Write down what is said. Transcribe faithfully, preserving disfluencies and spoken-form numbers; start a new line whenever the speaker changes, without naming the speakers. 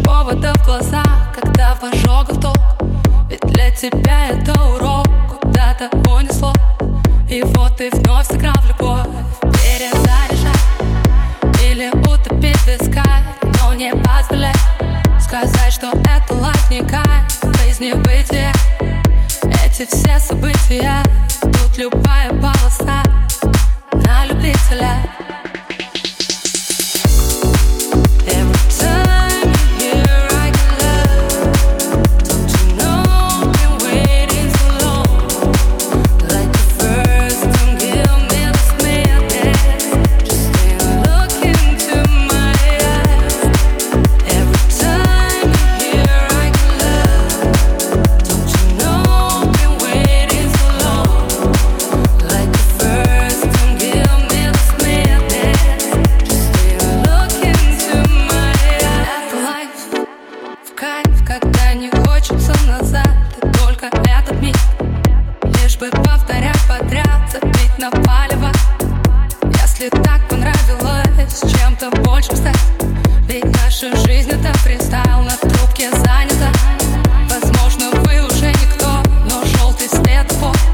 повода в глазах, когда в ожогах толк. Ведь для тебя это урок, куда-то унесло. И вот ты вновь сыграл в любовь. Перезаряжай или утопить в висках, но не позволяй сказать, что это лайф не кайф. Жизнь не бытие, эти все события. Тут любая полоса на любителя. Когда не хочется назад, и только этот миг, лишь бы повторять подряд, забить на палево. Если так понравилось чем-то большим стать, ведь наша жизнь это фристайл, на трубке занята. Возможно, вы уже никто, но желтый светофор